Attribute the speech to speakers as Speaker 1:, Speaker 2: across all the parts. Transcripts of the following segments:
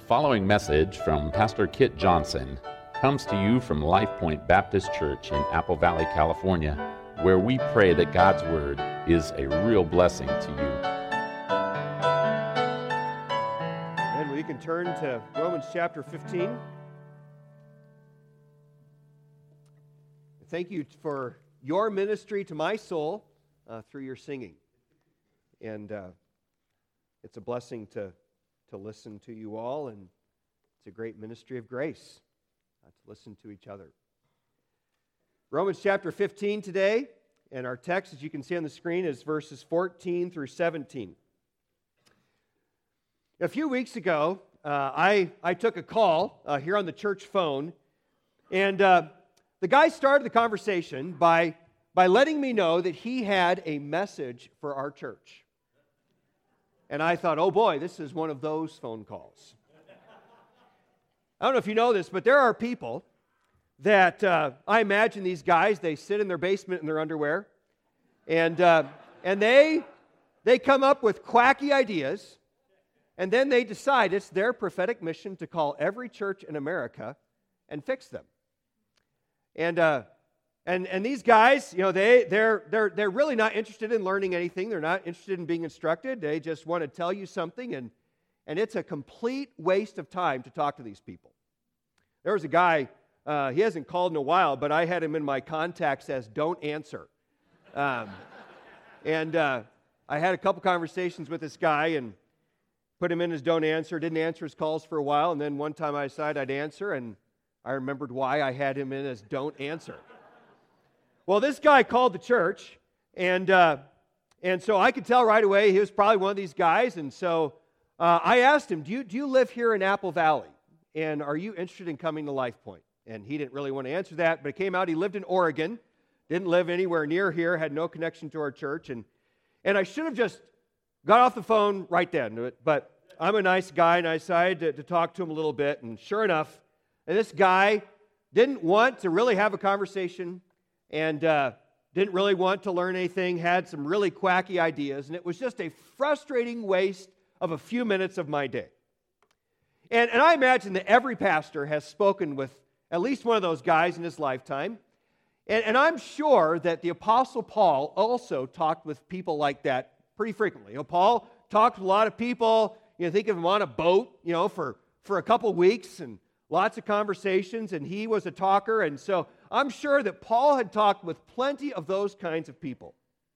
Speaker 1: following message from Pastor Kit Johnson comes to you from Life Point Baptist Church in Apple Valley, California, where we pray that God's Word is a real blessing to you.
Speaker 2: And we can turn to Romans chapter 15. Thank you for your ministry to my soul through your singing. And it's a blessing to listen to you all, and it's a great ministry of grace to listen to each other. Romans chapter 15 today, and our text, as you can see on the screen, is verses 14 through 17. A few weeks ago, I took a call here on the church phone, and the guy started the conversation by letting me know that he had a message for our church. And I thought, oh boy, this is one of those phone calls. I don't know if you know this, but there are people that I imagine these guys, they sit in their basement in their underwear, and they come up with quacky ideas, and then they decide it's their prophetic mission to call every church in America and fix them. And these guys, you know, they're really not interested in learning anything. They're not interested in being instructed. They just want to tell you something, and it's a complete waste of time to talk to these people. There was a guy, he hasn't called in a while, but I had him in my contacts as don't answer. And I had a couple conversations with this guy and put him in as don't answer, didn't answer his calls for a while, and then one time I decided I'd answer, and I remembered why I had him in as don't answer. Well, this guy called the church, and so I could tell right away he was probably one of these guys, and so I asked him, do you live here in Apple Valley, and are you interested in coming to Life Point? And he didn't really want to answer that, but it came out he lived in Oregon, didn't live anywhere near here, had no connection to our church, and I should have just got off the phone right then, but I'm a nice guy, and I decided to talk to him a little bit, and sure enough, this guy didn't want to really have a conversation, and didn't really want to learn anything, had some really quacky ideas, and it was just a frustrating waste of a few minutes of my day. And I imagine that every pastor has spoken with at least one of those guys in his lifetime, and I'm sure that the Apostle Paul also talked with people like that pretty frequently. You know, Paul talked with a lot of people, you know, think of him on a boat, you know, for a couple weeks, and lots of conversations, and he was a talker, and so I'm sure that Paul had talked with plenty of those kinds of people.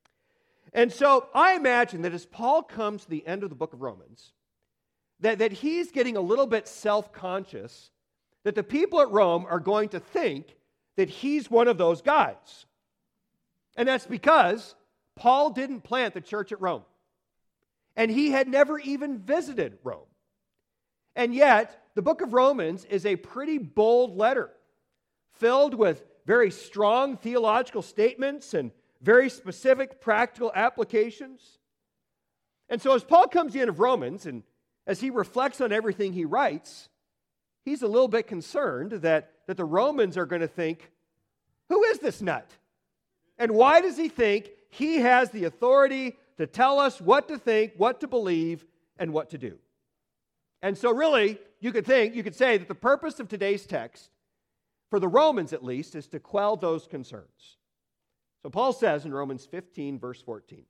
Speaker 2: And so I imagine that as Paul comes to the end of the book of Romans, that he's getting a little bit self-conscious that the people at Rome are going to think that he's one of those guys. And that's because Paul didn't plant the church at Rome. And he had never even visited Rome. And yet, the book of Romans is a pretty bold letter, filled with very strong theological statements and very specific practical applications. And so as Paul comes to the end of Romans, and as he reflects on everything he writes, he's a little bit concerned that the Romans are going to think, who is this nut? And why does he think he has the authority to tell us what to think, what to believe, and what to do? And so really, you could say that the purpose of today's text, for the Romans at least, is to quell those concerns. So Paul says in Romans 15, verse 14,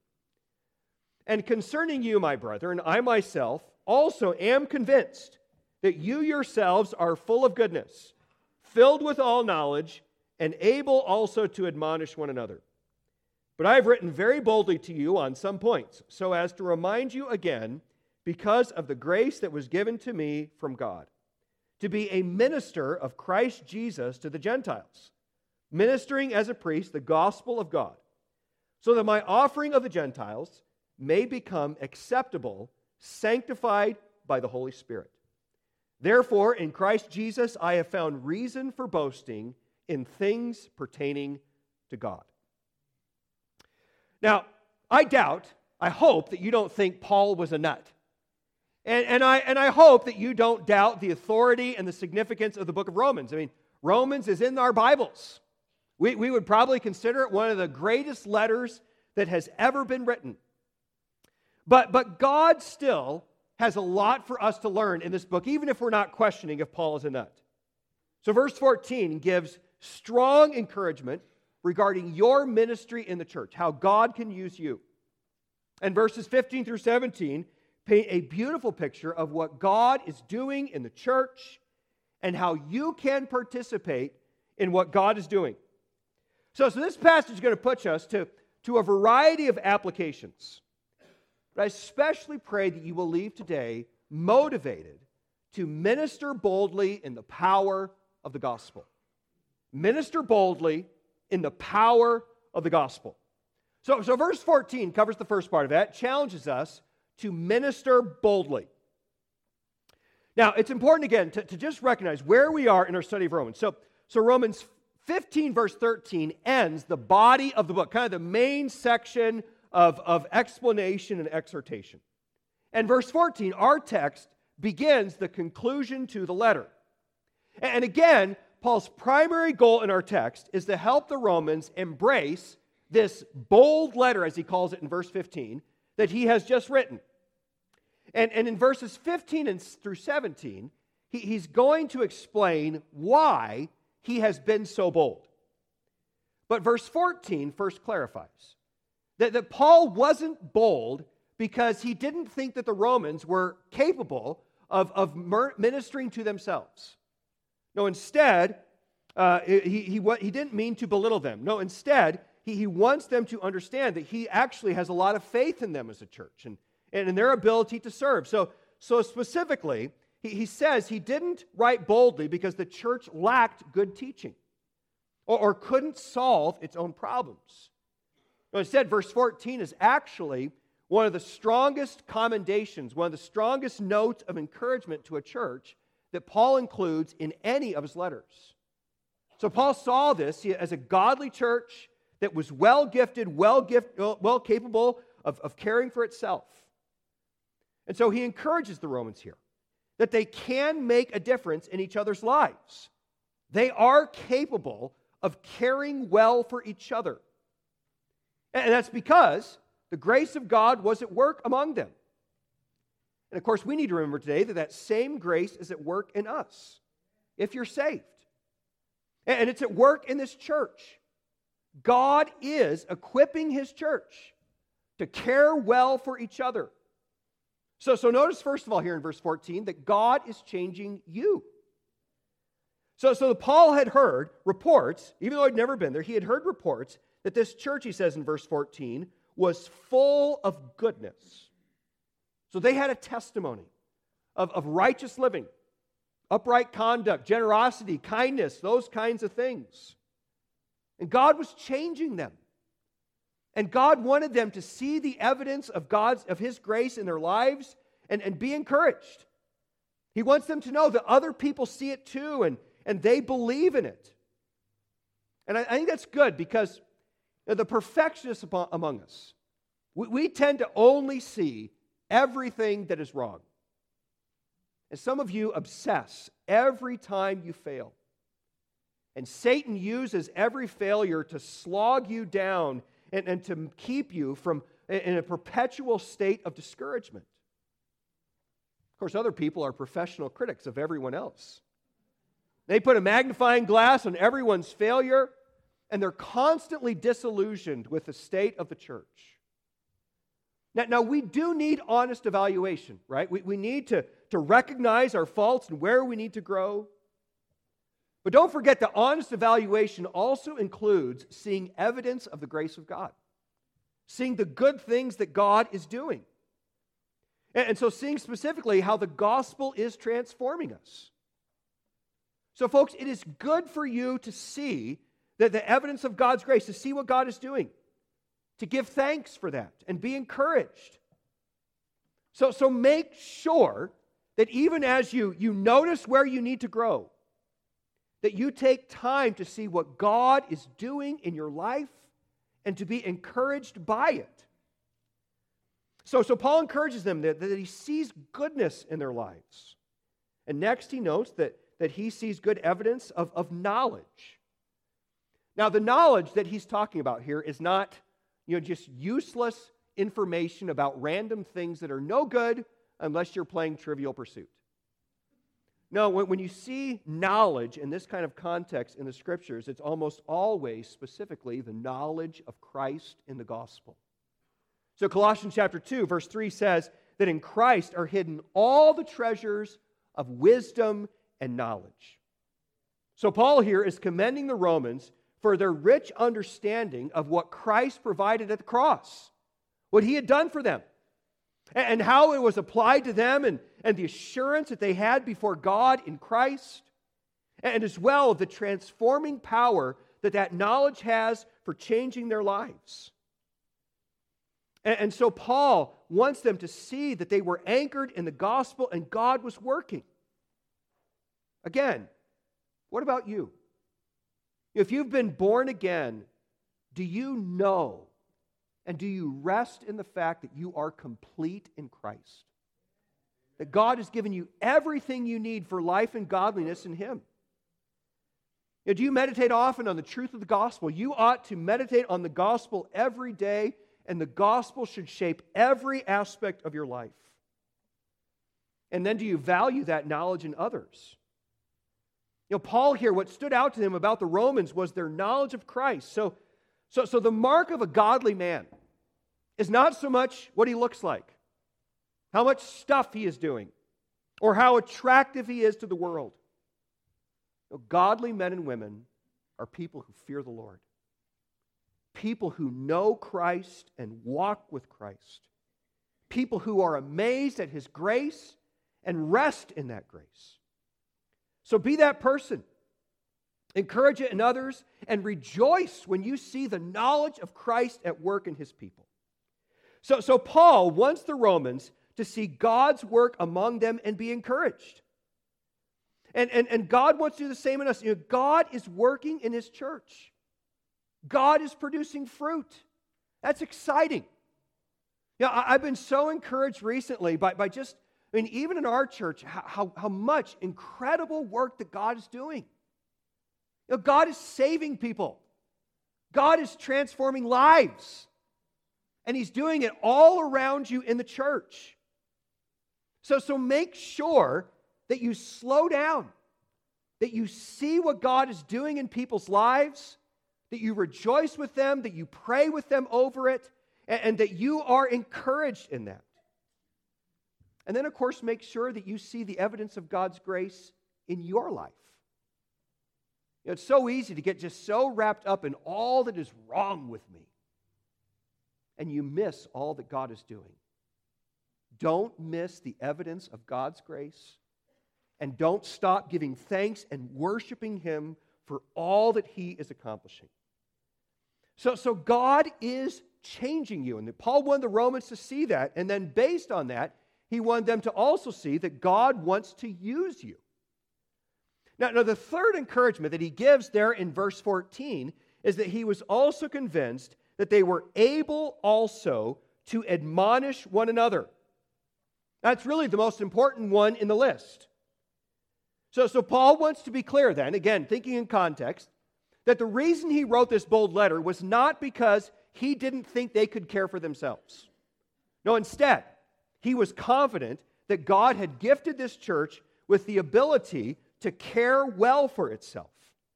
Speaker 2: "And concerning you, my brethren, I myself also am convinced that you yourselves are full of goodness, filled with all knowledge, and able also to admonish one another. But I have written very boldly to you on some points, so as to remind you again, because of the grace that was given to me from God, to be a minister of Christ Jesus to the Gentiles, ministering as a priest the gospel of God, so that my offering of the Gentiles may become acceptable, sanctified by the Holy Spirit. Therefore, in Christ Jesus, I have found reason for boasting in things pertaining to God." Now, I hope that you don't think Paul was a nut. And I hope that you don't doubt the authority and the significance of the book of Romans. I mean, Romans is in our Bibles. We would probably consider it one of the greatest letters that has ever been written. But God still has a lot for us to learn in this book, even if we're not questioning if Paul is a nut. So verse 14 gives strong encouragement regarding your ministry in the church, how God can use you. And verses 15 through 17 paint a beautiful picture of what God is doing in the church and how you can participate in what God is doing. So this passage is going to put us to a variety of applications. But I especially pray that you will leave today motivated to minister boldly in the power of the gospel. Minister boldly in the power of the gospel. So verse 14 covers the first part of that, challenges us to minister boldly. Now, it's important again to just recognize where we are in our study of Romans. So Romans 15 verse 13 ends the body of the book, kind of the main section of explanation and exhortation. And verse 14, our text, begins the conclusion to the letter. And again, Paul's primary goal in our text is to help the Romans embrace this bold letter, as he calls it in verse 15, that he has just written. And in verses 15 through 17, he's going to explain why he has been so bold. But verse 14 first clarifies that Paul wasn't bold because he didn't think that the Romans were capable of ministering to themselves. No, instead, he didn't mean to belittle them. No, instead, he wants them to understand that he actually has a lot of faith in them as a church and in their ability to serve. So specifically, he says he didn't write boldly because the church lacked good teaching or couldn't solve its own problems. No, instead, verse 14 is actually one of the strongest commendations, one of the strongest notes of encouragement to a church that Paul includes in any of his letters. So Paul saw this as a godly church that was well-gifted, well capable of caring for itself. And so he encourages the Romans here that they can make a difference in each other's lives. They are capable of caring well for each other. And that's because the grace of God was at work among them. And of course, we need to remember today that same grace is at work in us, if you're saved. And it's at work in this church. God is equipping His church to care well for each other. So notice, first of all, here in verse 14, that God is changing you. So Paul had heard reports, even though he'd never been there, he had heard reports that this church, he says in verse 14, was full of goodness. So they had a testimony of righteous living, upright conduct, generosity, kindness, those kinds of things. And God was changing them. And God wanted them to see the evidence of His grace in their lives and be encouraged. He wants them to know that other people see it too and they believe in it. And I think that's good because the perfectionists among us, we tend to only see everything that is wrong. And some of you obsess every time you fail. And Satan uses every failure to slog you down and to keep you in a perpetual state of discouragement. Of course, other people are professional critics of everyone else. They put a magnifying glass on everyone's failure, and they're constantly disillusioned with the state of the church. Now we do need honest evaluation, right? We need to recognize our faults and where we need to grow. But don't forget that honest evaluation also includes seeing evidence of the grace of God, seeing the good things that God is doing. And so seeing specifically how the gospel is transforming us. So folks, it is good for you to see that the evidence of God's grace, to see what God is doing, to give thanks for that and be encouraged. So make sure that even as you notice where you need to grow, that you take time to see what God is doing in your life and to be encouraged by it. So Paul encourages them that he sees goodness in their lives. And next he notes that he sees good evidence of knowledge. Now the knowledge that he's talking about here is not just useless information about random things that are no good unless you're playing Trivial Pursuit. No, when you see knowledge in this kind of context in the Scriptures, it's almost always specifically the knowledge of Christ in the gospel. So Colossians chapter 2, verse 3 says that in Christ are hidden all the treasures of wisdom and knowledge. So Paul here is commending the Romans for their rich understanding of what Christ provided at the cross, what he had done for them, and how it was applied to them, and the assurance that they had before God in Christ, and as well the transforming power that knowledge has for changing their lives. And so Paul wants them to see that they were anchored in the gospel and God was working. Again, what about you? If you've been born again, do you know and do you rest in the fact that you are complete in Christ? That God has given you everything you need for life and godliness in Him? Do you meditate often on the truth of the gospel? You ought to meditate on the gospel every day, and the gospel should shape every aspect of your life. And then do you value that knowledge in others? Paul here, what stood out to him about the Romans was their knowledge of Christ. So the mark of a godly man is not so much what he looks like, how much stuff he is doing, or how attractive he is to the world. Godly men and women are people who fear the Lord. People who know Christ and walk with Christ. People who are amazed at His grace and rest in that grace. So be that person. Encourage it in others and rejoice when you see the knowledge of Christ at work in His people. So Paul wants the Romans to see God's work among them and be encouraged. And God wants to do the same in us. God is working in His church. God is producing fruit. That's exciting. I've been so encouraged recently by just, even in our church, how much incredible work that God is doing. God is saving people. God is transforming lives. And He's doing it all around you in the church. So make sure that you slow down, that you see what God is doing in people's lives, that you rejoice with them, that you pray with them over it, and that you are encouraged in that. And then, of course, make sure that you see the evidence of God's grace in your life. It's so easy to get just so wrapped up in all that is wrong with me, and you miss all that God is doing. Don't miss the evidence of God's grace, and don't stop giving thanks and worshiping Him for all that He is accomplishing. So God is changing you. And Paul wanted the Romans to see that. And then based on that, he wanted them to also see that God wants to use you. Now the third encouragement that he gives there in verse 14 is that he was also convinced that they were able also to admonish one another. That's really the most important one in the list. So Paul wants to be clear then, again, thinking in context, that the reason he wrote this bold letter was not because he didn't think they could care for themselves. No, instead, he was confident that God had gifted this church with the ability to care well for itself.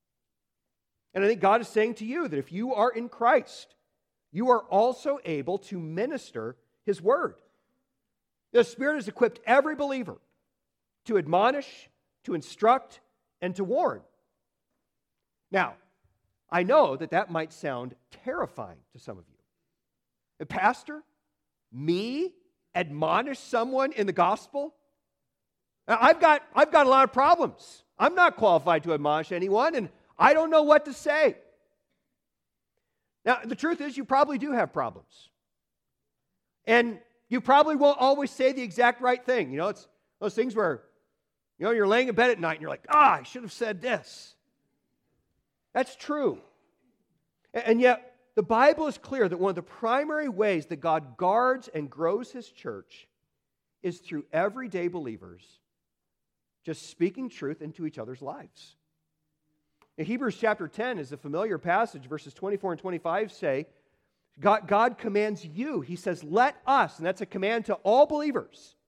Speaker 2: And I think God is saying to you that if you are in Christ, you are also able to minister His Word. The Spirit has equipped every believer to admonish, to instruct, and to warn. Now, I know that might sound terrifying to some of you. A pastor, me, admonish someone in the gospel? Now, I've got a lot of problems. I'm not qualified to admonish anyone, and I don't know what to say. Now, the truth is, you probably do have problems. And you probably won't always say the exact right thing. It's those things where, you're laying in bed at night and you're like, I should have said this. That's true. And yet, the Bible is clear that one of the primary ways that God guards and grows His church is through everyday believers just speaking truth into each other's lives. In Hebrews chapter 10 is a familiar passage. Verses 24 and 25 say, God commands you. He says, let us, and that's a command to all believers.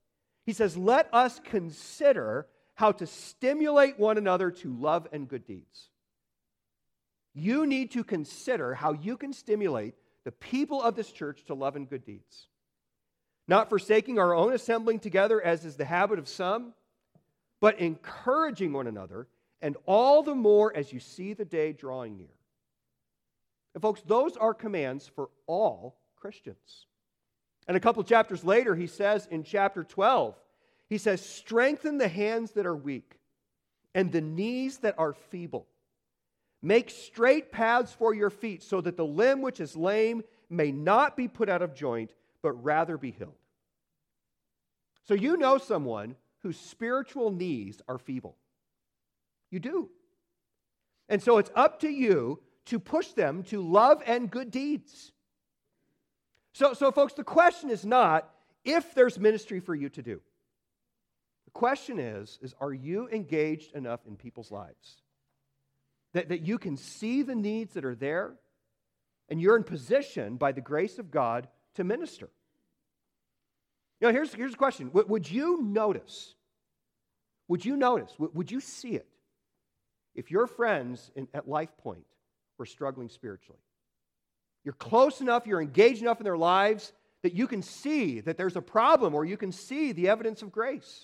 Speaker 2: He says, let us consider how to stimulate one another to love and good deeds. You need to consider how you can stimulate the people of this church to love and good deeds. Not forsaking our own assembling together, as is the habit of some, but encouraging one another, and all the more as you see the day drawing near. And folks, those are commands for all Christians. And a couple chapters later, he says in chapter 12, he says, strengthen the hands that are weak and the knees that are feeble. Make straight paths for your feet so that the limb which is lame may not be put out of joint, but rather be healed. So you know someone whose spiritual knees are feeble. You do. And so it's up to you to push them to love and good deeds. So folks, the question is not if there's ministry for you to do. The question is are you engaged enough in people's lives that you can see the needs that are there and you're in position by the grace of God to minister? You know, here's the question. Would you notice, would you see it if your friends at Life Point were struggling spiritually? You're close enough, you're engaged enough in their lives that you can see that there's a problem or you can see the evidence of grace.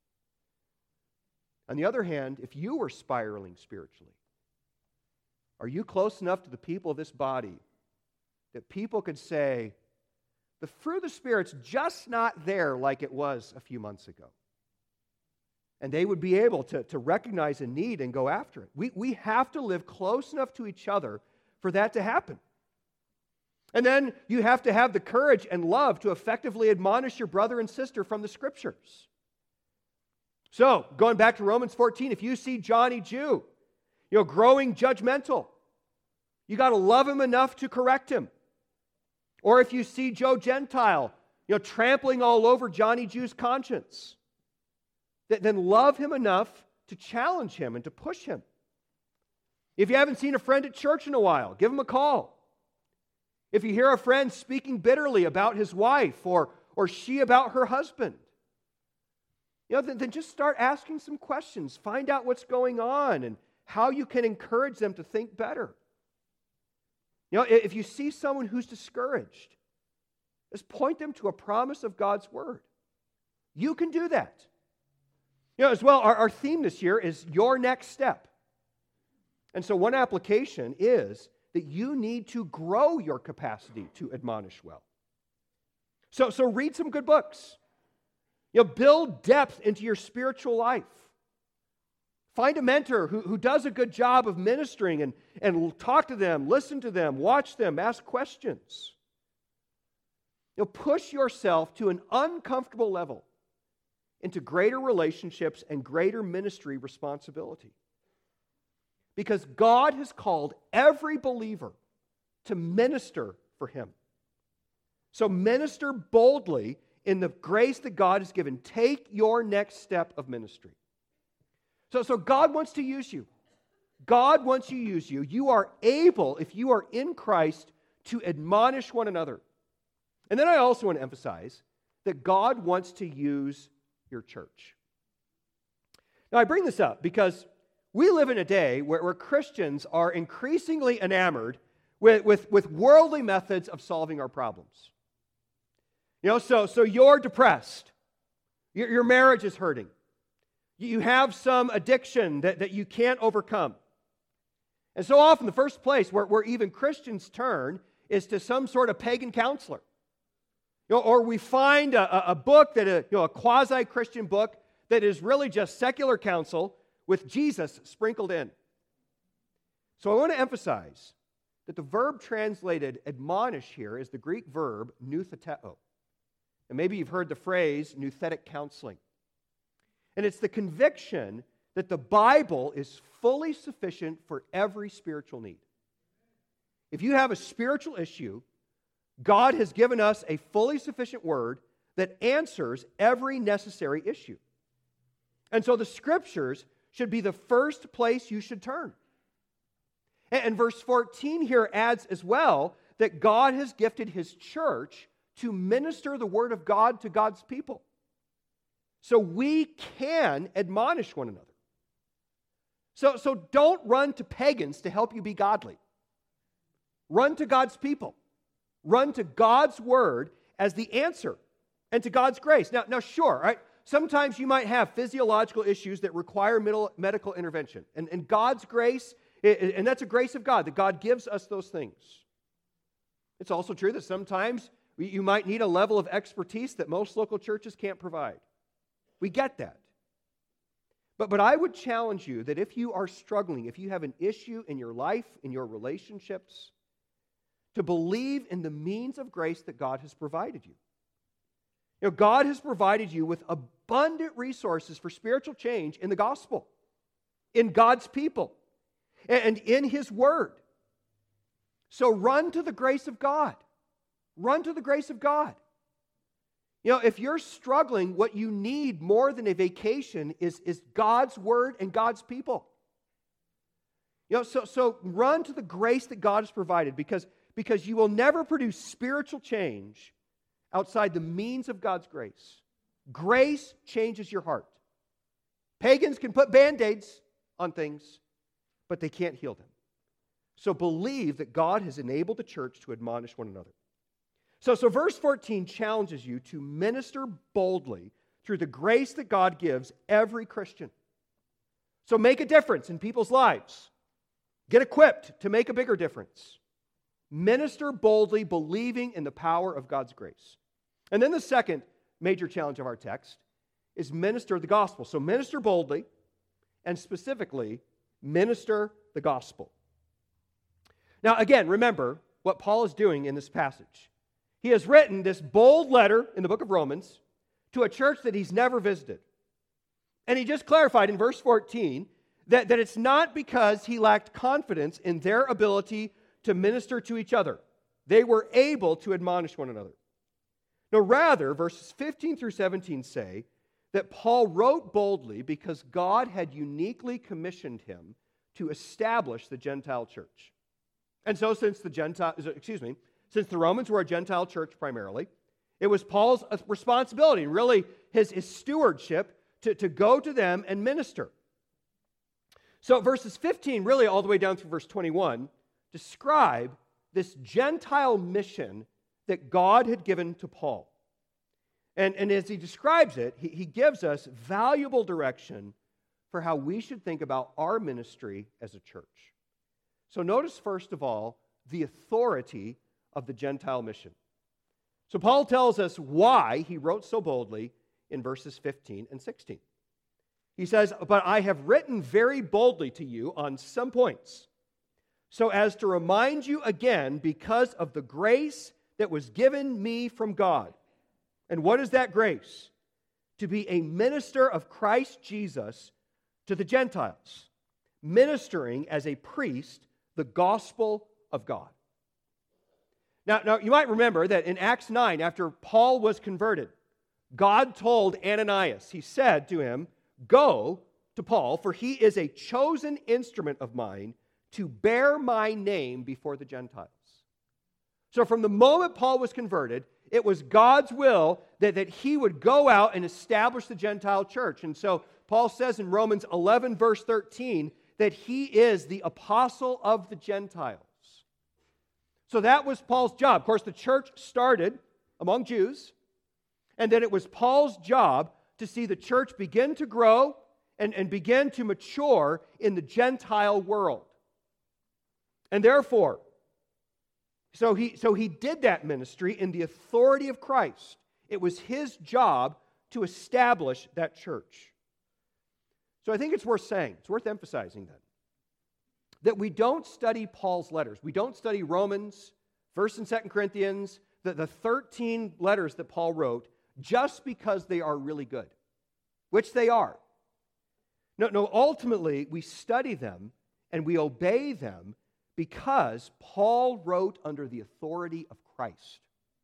Speaker 2: On the other hand, if you were spiraling spiritually, are you close enough to the people of this body that people could say, the fruit of the Spirit's just not there like it was a few months ago? And they would be able to recognize a need and go after it. We have to live close enough to each other for that to happen. And then you have to have the courage and love to effectively admonish your brother and sister from the Scriptures. So, going back to Romans 14, if you see Johnny Jew, growing judgmental, you got to love him enough to correct him. Or if you see Joe Gentile, trampling all over Johnny Jew's conscience, then love him enough to challenge him and to push him. If you haven't seen a friend at church in a while, give him a call. If you hear a friend speaking bitterly about his wife or she about her husband, then just start asking some questions. Find out what's going on and how you can encourage them to think better. If you see someone who's discouraged, just point them to a promise of God's Word. You can do that. As well, our theme this year is your next step. And so one application is that you need to grow your capacity to admonish well. So read some good books. Build depth into your spiritual life. Find a mentor who does a good job of ministering and talk to them, listen to them, watch them, ask questions. Push yourself to an uncomfortable level into greater relationships and greater ministry responsibility. Because God has called every believer to minister for Him. So minister boldly in the grace that God has given. Take your next step of ministry. So God wants to use you. God wants to use you. You are able, if you are in Christ, to admonish one another. And then I also want to emphasize that God wants to use your church. Now I bring this up because we live in a day where Christians are increasingly enamored with worldly methods of solving our problems. So you're depressed. Your marriage is hurting. You have some addiction that you can't overcome. And so often the first place where even Christians turn is to some sort of pagan counselor. Or we find a book, a quasi-Christian book that is really just secular counsel with Jesus sprinkled in. So I want to emphasize that the verb translated admonish here is the Greek verb noutheteo. And maybe you've heard the phrase nouthetic counseling. And it's the conviction that the Bible is fully sufficient for every spiritual need. If you have a spiritual issue, God has given us a fully sufficient word that answers every necessary issue. And so the Scriptures should be the first place you should turn. And verse 14 here adds as well that God has gifted His church to minister the Word of God to God's people. So we can admonish one another. So don't run to pagans to help you be godly. Run to God's people. Run to God's word as the answer and to God's grace. Now sure, right? Sometimes you might have physiological issues that require medical intervention. And God's grace, and that's a grace of God, that God gives us those things. It's also true that sometimes you might need a level of expertise that most local churches can't provide. We get that. But I would challenge you that if you are struggling, if you have an issue in your life, in your relationships, to believe in the means of grace that God has provided you. You know, God has provided you with abundant resources for spiritual change in the gospel, in God's people, and in His Word. So run to the grace of God. Run to the grace of God. You know, if you're struggling, what you need more than a vacation is God's Word and God's people. You know, so run to the grace that God has provided because you will never produce spiritual change outside the means of God's grace. Grace changes your heart. Pagans can put Band-Aids on things, but they can't heal them. So believe that God has enabled the church to admonish one another. So verse 14 challenges you to minister boldly through the grace that God gives every Christian. So make a difference in people's lives. Get equipped to make a bigger difference. Minister boldly, believing in the power of God's grace. And then the second major challenge of our text is minister the gospel. So minister boldly, and specifically, minister the gospel. Now again, remember what Paul is doing in this passage. He has written this bold letter in the book of Romans to a church that he's never visited. And he just clarified in verse 14 that it's not because he lacked confidence in their ability to minister to each other. They were able to admonish one another. No, rather, verses 15 through 17 say that Paul wrote boldly because God had uniquely commissioned him to establish the Gentile church. And so since the Romans were a Gentile church primarily, it was Paul's responsibility, really his stewardship, to go to them and minister. So verses 15, really all the way down through verse 21, describe this Gentile mission that God had given to Paul. And as he describes it, he gives us valuable direction for how we should think about our ministry as a church. So notice, first of all, the authority of the Gentile mission. So Paul tells us why he wrote so boldly in verses 15 and 16. He says, "But I have written very boldly to you on some points, so as to remind you again because of the grace that was given me from God." And what is that grace? To be a minister of Christ Jesus to the Gentiles, ministering as a priest the gospel of God. Now, you might remember that in Acts 9, after Paul was converted, God told Ananias, he said to him, "Go to Paul, for he is a chosen instrument of mine to bear my name before the Gentiles." So from the moment Paul was converted, it was God's will that he would go out and establish the Gentile church. And so Paul says in Romans 11, verse 13, that he is the apostle of the Gentiles. So that was Paul's job. Of course, the church started among Jews, and then it was Paul's job to see the church begin to grow and begin to mature in the Gentile world. And therefore, so he did that ministry in the authority of Christ. It was his job to establish that church. So I think it's worth saying, it's worth emphasizing that we don't study Paul's letters. We don't study Romans, 1st and 2nd Corinthians, the 13 letters that Paul wrote, just because they are really good, which they are. No, ultimately, we study them and we obey them because Paul wrote under the authority of Christ.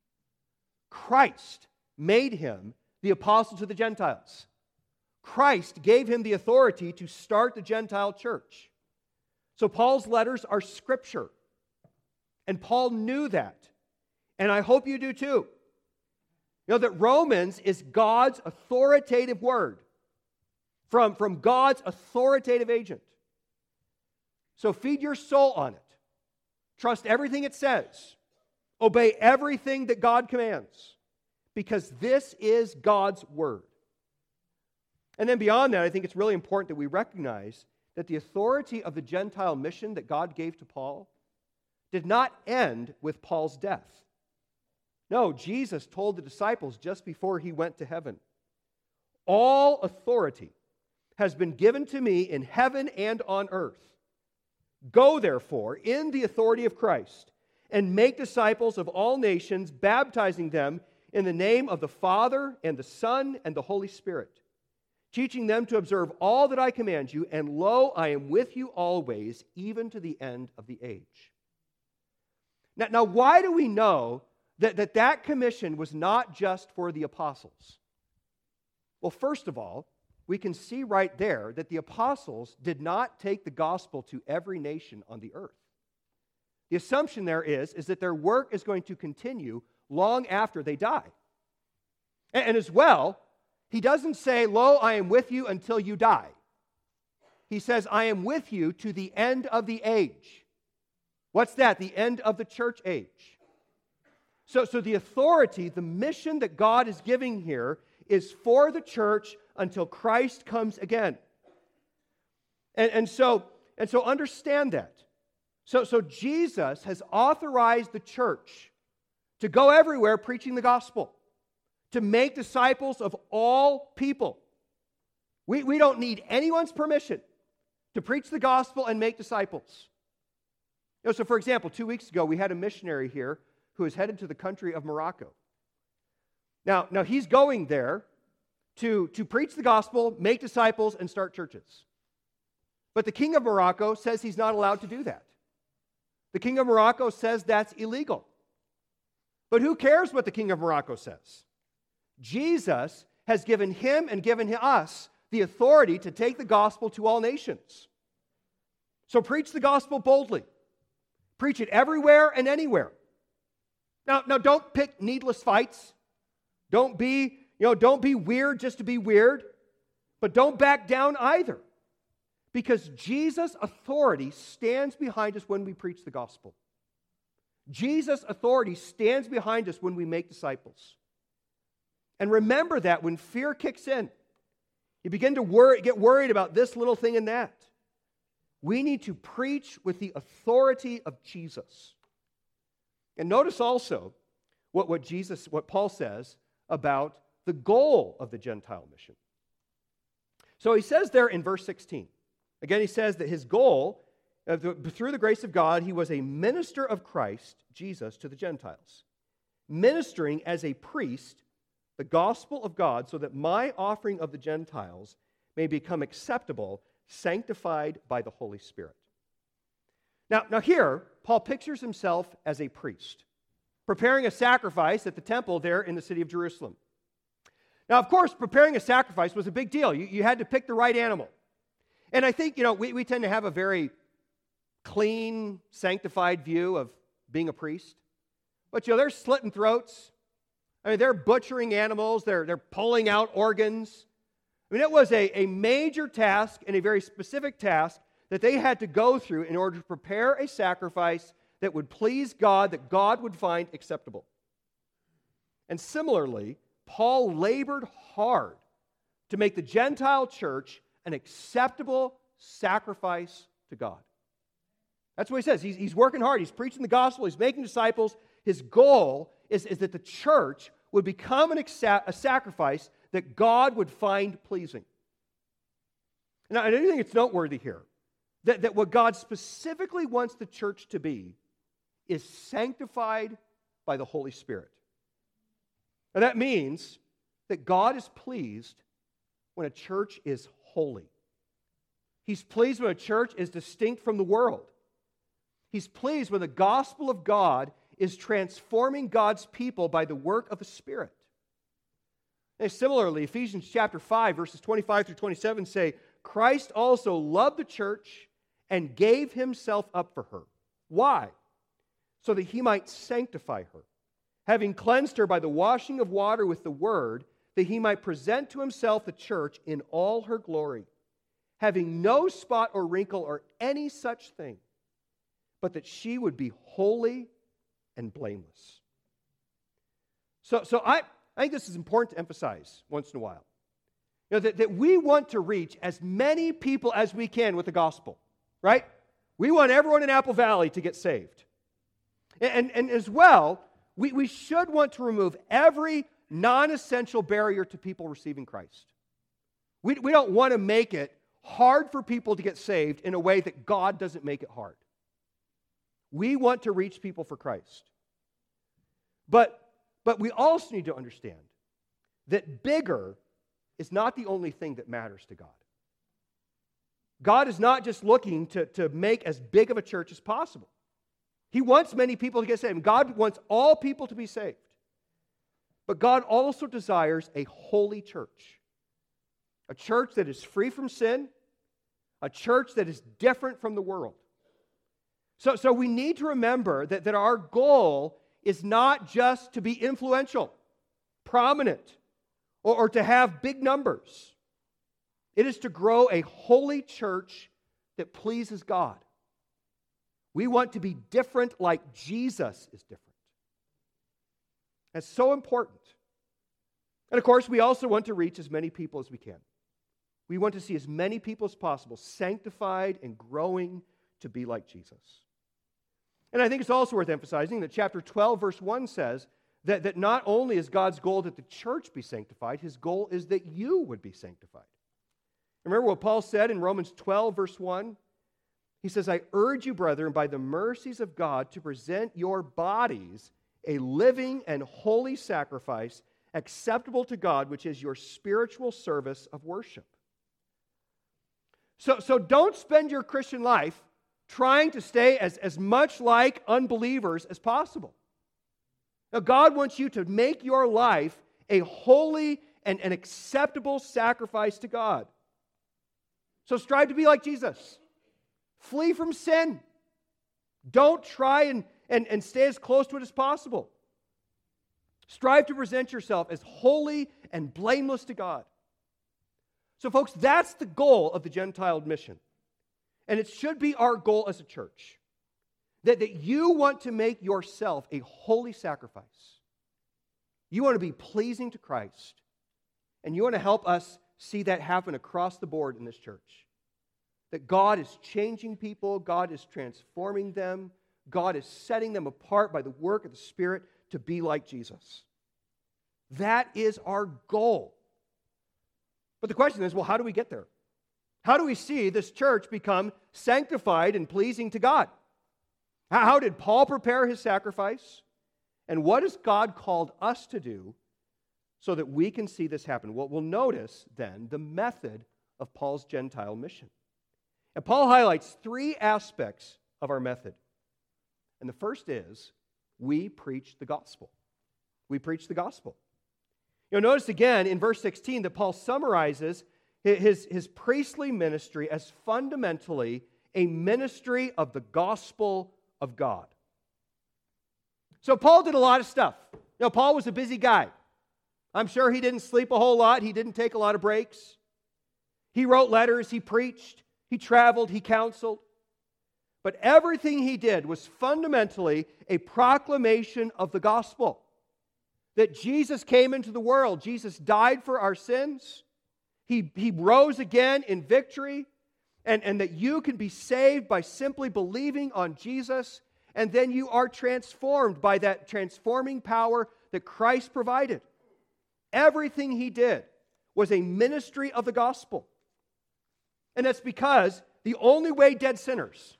Speaker 2: Christ made him the apostle to the Gentiles. Christ gave him the authority to start the Gentile church. So Paul's letters are Scripture. And Paul knew that. And I hope you do too. You know that Romans is God's authoritative word from God's authoritative agent. So feed your soul on it. Trust everything it says. Obey everything that God commands, because this is God's word. And then beyond that, I think it's really important that we recognize that the authority of the Gentile mission that God gave to Paul did not end with Paul's death. No, Jesus told the disciples just before he went to heaven, all authority has been given to me in heaven and on earth. Go, therefore, in the authority of Christ, and make disciples of all nations, baptizing them in the name of the Father and the Son and the Holy Spirit, teaching them to observe all that I command you, and lo, I am with you always, even to the end of the age. Now why do we know that commission was not just for the apostles? Well, first of all, we can see right there that the apostles did not take the gospel to every nation on the earth. The assumption there is that their work is going to continue long after they die. And as well, he doesn't say, lo, I am with you until you die. He says, I am with you to the end of the age. What's that? The end of the church age. So the authority, the mission that God is giving here is for the church until Christ comes again. And so understand that. So Jesus has authorized the church to go everywhere preaching the gospel, to make disciples of all people. We don't need anyone's permission to preach the gospel and make disciples. So for example, 2 weeks ago, we had a missionary here who is headed to the country of Morocco. Now he's going there to preach the gospel, make disciples, and start churches. But the king of Morocco says he's not allowed to do that. The king of Morocco says that's illegal. But who cares what the king of Morocco says? Jesus has given him and given us the authority to take the gospel to all nations. So preach the gospel boldly. Preach it everywhere and anywhere. Now don't pick needless fights. Don't be weird just to be weird. But don't back down either. Because Jesus' authority stands behind us when we preach the gospel. Jesus' authority stands behind us when we make disciples. And remember that when fear kicks in, you begin to get worried about this little thing and that. We need to preach with the authority of Jesus. And notice also what Paul says about the goal of the Gentile mission. So he says there in verse 16, again he says that his goal, through the grace of God, he was a minister of Christ, Jesus, to the Gentiles, ministering as a priest the gospel of God, so that my offering of the Gentiles may become acceptable, sanctified by the Holy Spirit. Now here, Paul pictures himself as a priest, preparing a sacrifice at the temple there in the city of Jerusalem. Now, of course, preparing a sacrifice was a big deal. You had to pick the right animal. And I think, we tend to have a very clean, sanctified view of being a priest. But, they're slitting throats. They're butchering animals. They're pulling out organs. It was a major task and a very specific task that they had to go through in order to prepare a sacrifice that would please God, that God would find acceptable. And similarly, Paul labored hard to make the Gentile church an acceptable sacrifice to God. That's what he says. He's working hard. He's preaching the gospel. He's making disciples. His goal is that the church would become a sacrifice that God would find pleasing. Now, I do think it's noteworthy here that what God specifically wants the church to be is sanctified by the Holy Spirit. Now, that means that God is pleased when a church is holy. He's pleased when a church is distinct from the world. He's pleased when the gospel of God is transforming God's people by the work of the Spirit. And similarly, Ephesians chapter 5, verses 25 through 27 say, Christ also loved the church and gave himself up for her. Why? So that he might sanctify her, having cleansed her by the washing of water with the word, that he might present to himself the church in all her glory, having no spot or wrinkle or any such thing, but that she would be holy and blameless. So I think this is important to emphasize once in a while. That we want to reach as many people as we can with the gospel, right? We want everyone in Apple Valley to get saved. And as well, we should want to remove every non-essential barrier to people receiving Christ. We don't want to make it hard for people to get saved in a way that God doesn't make it hard. We want to reach people for Christ. But we also need to understand that bigger is not the only thing that matters to God. God is not just looking to make as big of a church as possible. He wants many people to get saved. God wants all people to be saved. But God also desires a holy church. A church that is free from sin. A church that is different from the world. So we need to remember that our goal is not just to be influential, prominent, or to have big numbers. It is to grow a holy church that pleases God. We want to be different like Jesus is different. That's so important. And of course, we also want to reach as many people as we can. We want to see as many people as possible sanctified and growing to be like Jesus. And I think it's also worth emphasizing that chapter 12, verse 1 says that not only is God's goal that the church be sanctified, His goal is that you would be sanctified. Remember what Paul said in Romans 12, verse 1? He says, I urge you, brethren, by the mercies of God, to present your bodies a living and holy sacrifice, acceptable to God, which is your spiritual service of worship. So don't spend your Christian life trying to stay as much like unbelievers as possible. Now, God wants you to make your life a holy and an acceptable sacrifice to God. So strive to be like Jesus. Flee from sin. Don't try and stay as close to it as possible. Strive to present yourself as holy and blameless to God. So, folks, that's the goal of the Gentile mission. And it should be our goal as a church. That you want to make yourself a holy sacrifice. You want to be pleasing to Christ. And you want to help us see that happen across the board in this church. That God is changing people, God is transforming them, God is setting them apart by the work of the Spirit to be like Jesus. That is our goal. But the question is, well, how do we get there? How do we see this church become sanctified and pleasing to God? How did Paul prepare his sacrifice? And what has God called us to do so that we can see this happen? Well, we'll notice then the method of Paul's Gentile mission. And Paul highlights three aspects of our method. And the first is, we preach the gospel. We preach the gospel. You'll notice again in verse 16 that Paul summarizes his priestly ministry as fundamentally a ministry of the gospel of God. So Paul did a lot of stuff. Paul was a busy guy. I'm sure he didn't sleep a whole lot. He didn't take a lot of breaks. He wrote letters. He preached. He traveled. He counseled. But everything he did was fundamentally a proclamation of the gospel. That Jesus came into the world. Jesus died for our sins. He rose again in victory. And that you can be saved by simply believing on Jesus. And then you are transformed by that transforming power that Christ provided. Everything he did was a ministry of the gospel. And that's because the only way dead sinners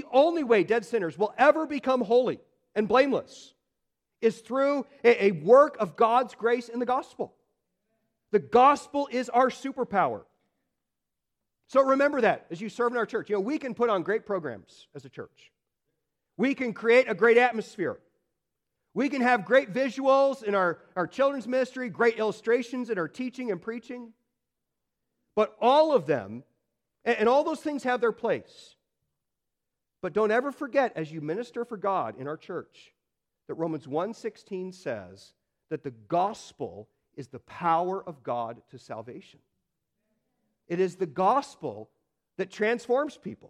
Speaker 2: will ever become holy and blameless is through a work of God's grace in the gospel. The gospel is our superpower. So remember that as you serve in our church. We can put on great programs as a church. We can create a great atmosphere. We can have great visuals in our children's ministry, great illustrations in our teaching and preaching. But all of them, and all those things have their place. But don't ever forget, as you minister for God in our church, that Romans 1:16 says that the gospel is the power of God to salvation. It is the gospel that transforms people.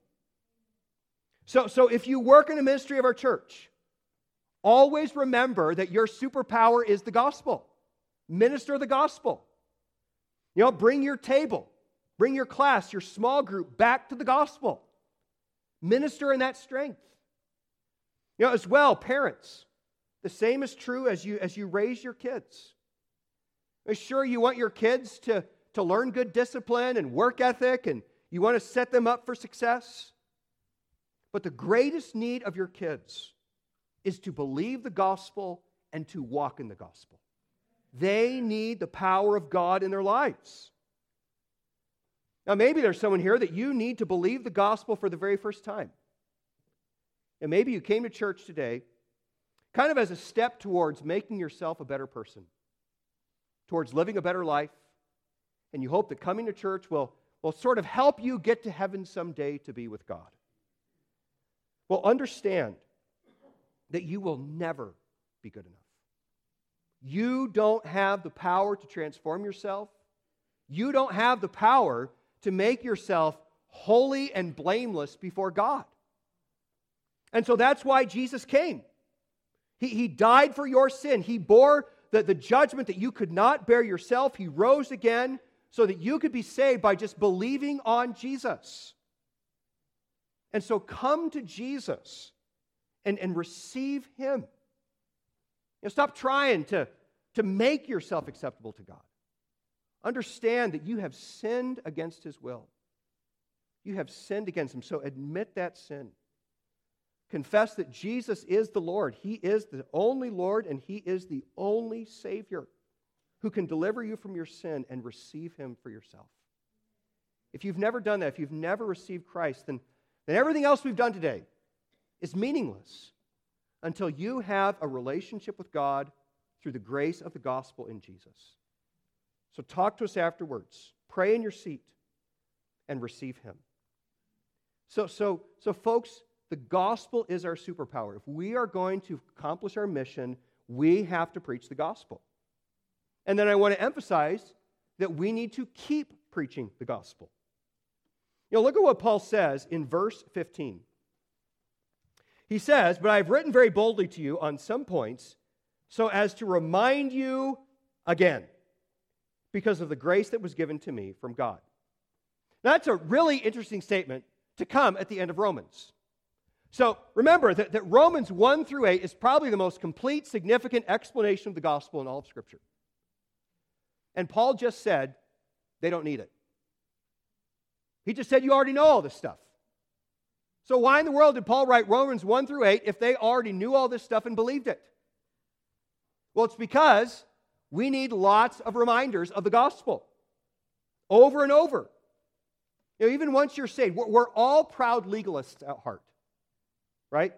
Speaker 2: So if you work in the ministry of our church, always remember that your superpower is the gospel. Minister the gospel. Bring your table, bring your class, your small group back to the gospel. Minister in that strength. As well, parents, the same is true as you raise your kids. Sure, you want your kids to learn good discipline and work ethic, and you want to set them up for success. But the greatest need of your kids is to believe the gospel and to walk in the gospel. They need the power of God in their lives. Now, maybe there's someone here that you need to believe the gospel for the very first time. And maybe you came to church today kind of as a step towards making yourself a better person, towards living a better life, and you hope that coming to church will sort of help you get to heaven someday to be with God. Well, understand that you will never be good enough. You don't have the power to transform yourself. You don't have the power to make yourself holy and blameless before God. And so that's why Jesus came. He died for your sin. He bore the judgment that you could not bear yourself. He rose again so that you could be saved by just believing on Jesus. And so come to Jesus and receive Him. Stop trying to make yourself acceptable to God. Understand that you have sinned against His will. You have sinned against Him, so admit that sin. Confess that Jesus is the Lord. He is the only Lord, and He is the only Savior who can deliver you from your sin and receive Him for yourself. If you've never done that, if you've never received Christ, then everything else we've done today is meaningless until you have a relationship with God through the grace of the gospel in Jesus. So talk to us afterwards. Pray in your seat and receive Him. So folks, the gospel is our superpower. If we are going to accomplish our mission, we have to preach the gospel. And then I want to emphasize that we need to keep preaching the gospel. Look at what Paul says in verse 15. He says, "But I have written very boldly to you on some points, so as to remind you again, because of the grace that was given to me from God." Now, that's a really interesting statement to come at the end of Romans. So remember that Romans 1 through 8 is probably the most complete, significant explanation of the gospel in all of Scripture. And Paul just said they don't need it. He just said you already know all this stuff. So why in the world did Paul write Romans 1 through 8 if they already knew all this stuff and believed it? Well, it's because we need lots of reminders of the gospel over and over. Even once you're saved, we're all proud legalists at heart, right?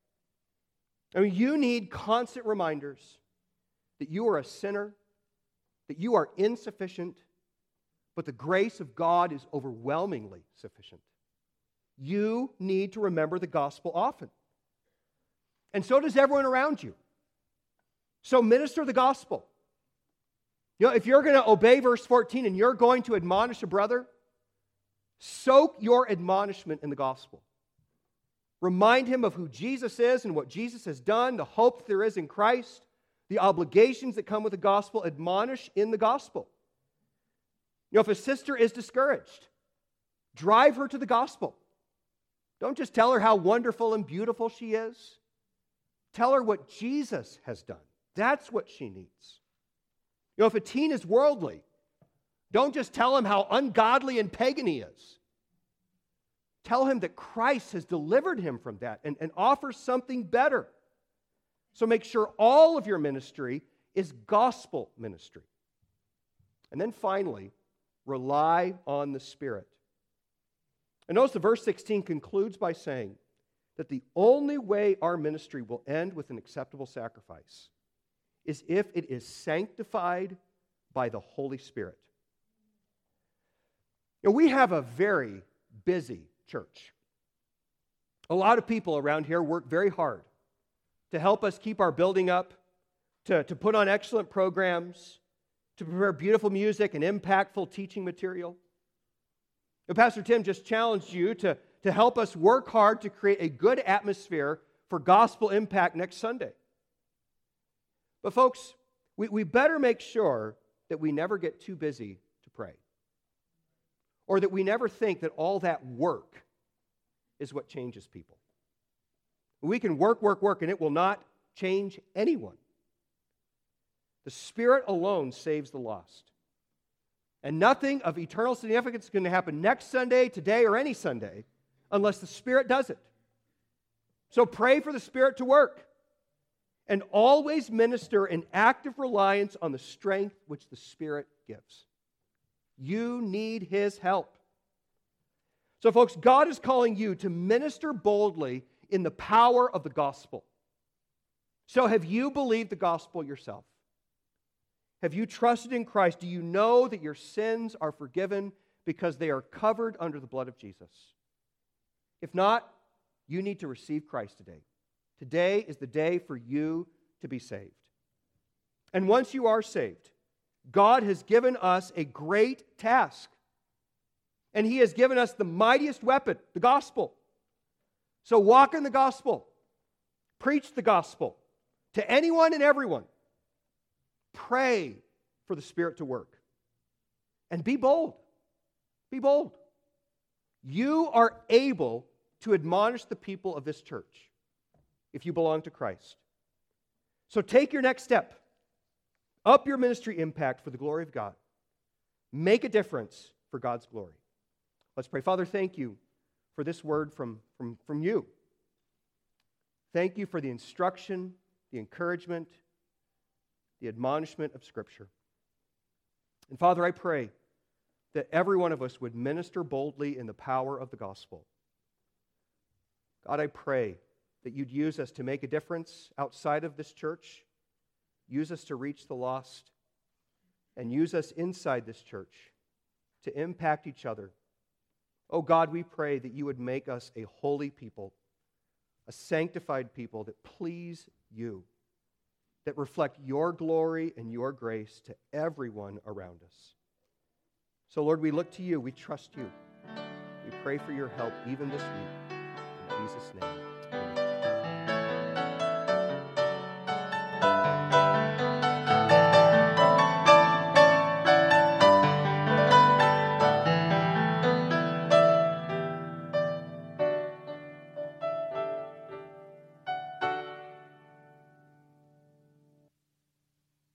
Speaker 2: You need constant reminders that you are a sinner, that you are insufficient, but the grace of God is overwhelmingly sufficient. You need to remember the gospel often. And so does everyone around you. So minister the gospel. If you're going to obey verse 14 and you're going to admonish a brother, soak your admonishment in the gospel. Remind him of who Jesus is and what Jesus has done, the hope there is in Christ, the obligations that come with the gospel. Admonish in the gospel. If a sister is discouraged, drive her to the gospel. Don't just tell her how wonderful and beautiful she is. Tell her what Jesus has done. That's what she needs. If a teen is worldly, don't just tell him how ungodly and pagan he is. Tell him that Christ has delivered him from that and offers something better. So make sure all of your ministry is gospel ministry. And then finally, rely on the Spirit. And notice the verse 16 concludes by saying that the only way our ministry will end with an acceptable sacrifice is if it is sanctified by the Holy Spirit. We have a very busy church. A lot of people around here work very hard to help us keep our building up, to put on excellent programs, to prepare beautiful music and impactful teaching material. And Pastor Tim just challenged you to help us work hard to create a good atmosphere for gospel impact next Sunday. But folks, we better make sure that we never get too busy to pray, or that we never think that all that work is what changes people. We can work, and it will not change anyone. The Spirit alone saves the lost. And nothing of eternal significance is going to happen next Sunday, today, or any Sunday unless the Spirit does it. So pray for the Spirit to work. And always minister in active reliance on the strength which the Spirit gives. You need His help. So folks, God is calling you to minister boldly in the power of the gospel. So have you believed the gospel yourself? Have you trusted in Christ? Do you know that your sins are forgiven because they are covered under the blood of Jesus? If not, you need to receive Christ today. Today is the day for you to be saved. And once you are saved, God has given us a great task. And He has given us the mightiest weapon, the gospel. So walk in the gospel. Preach the gospel to anyone and everyone. Pray for the Spirit to work. And be bold. Be bold. You are able to admonish the people of this church if you belong to Christ. So take your next step. Up your ministry impact for the glory of God. Make a difference for God's glory. Let's pray. Father, thank you for this word from you. Thank you for the instruction, the encouragement, the admonishment of Scripture. And Father, I pray that every one of us would minister boldly in the power of the gospel. God, I pray that you'd use us to make a difference outside of this church, use us to reach the lost, and use us inside this church to impact each other. Oh God, we pray that you would make us a holy people, a sanctified people that please you, that reflect your glory and your grace to everyone around us. So Lord, we look to you, we trust you. We pray for your help even this week. In Jesus' name.